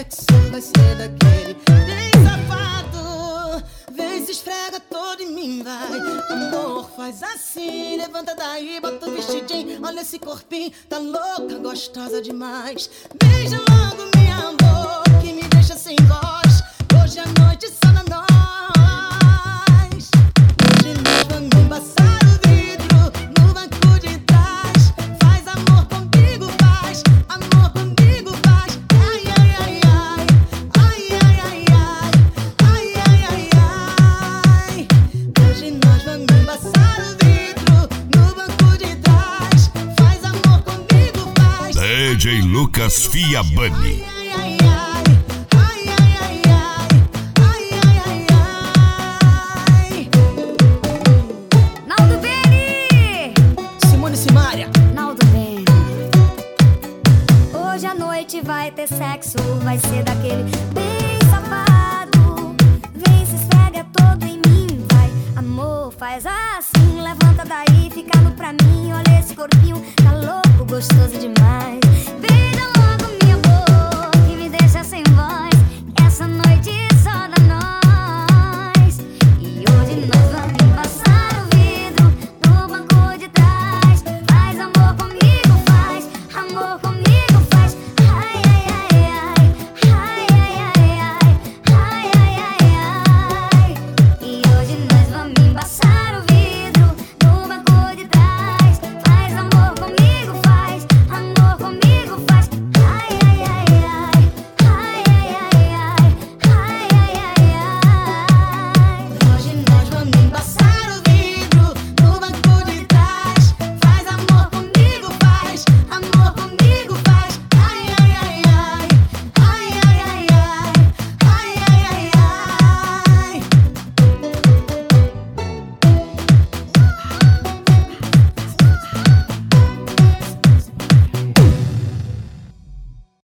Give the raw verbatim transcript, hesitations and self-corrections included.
sexo vai ser daquele bem safado. Vem, se esfrega todo em mim, vai. Amor, faz assim, levanta daí, bota o vestidinho. Olha esse corpinho, tá louca, gostosa demais. Beija logo, minha amor, que me deixa sem voz. Hoje à noite só na nós. Hoje nós vamos embaçar o vidro no banco de trás. Faz amor comigo, faz amor comigo, faz. Ai, ai, ai, ai. Ai, ai, ai, ai. Ai, ai, ai, ai. Hoje nós vamos embaçar o vidro no banco de trás. Faz amor comigo, faz. D J Lucas Fiabani. Ai, ai, ai. Ai, ai, ai, ai. Ai, ai, ai, ai. Naldo Bene! Simone Simaria. Naldo Bene. Hoje à noite vai ter sexo, vai ser daquele bem safado. Vem, se esfrega todo em mim, vai. Amor, faz assim, levanta daí, fica no pra mim. Olha esse corpinho, tá louco, gostoso demais. Beija